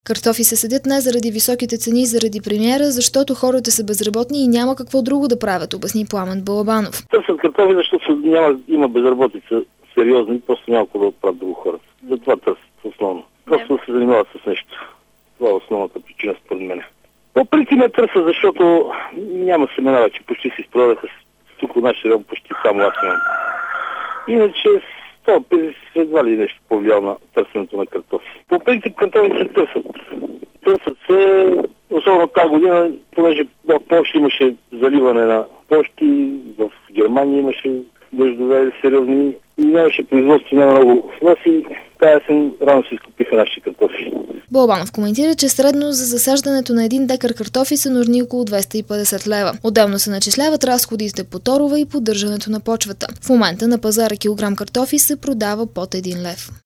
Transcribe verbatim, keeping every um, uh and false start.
Картофи се седят не заради високите цени, заради премиера, защото хората са безработни и няма какво друго да правят, обясни Пламен Балабанов. Търсят картофи, защото няма, има безработица сериозна и просто няма какво да правят друго хората. Затова търсят основно. Просто да се занимават с нещо. Това е основната причина според мен. По принцип не търся, защото няма семена вече, почти се изпродаха. Тук в нашия район почти само аз имам. Иначе това едва ли нещо повлиял на търсенето на картофи. По принцип картофи се търсят. Търсят се, особено тази година, понеже в Польша имаше заливане на площи, в Германия имаше дъждове сериозни и нямаше производство, няма много сноси. Тая есен рано се изкупиха нашите картофи. Балабанов коментира, че средно за засаждането на един декар картофи са нужни около двеста и петдесет лева. Отделно се начисляват разходите по торове и поддържането на почвата. В момента на пазара килограм картофи се продава под един лев.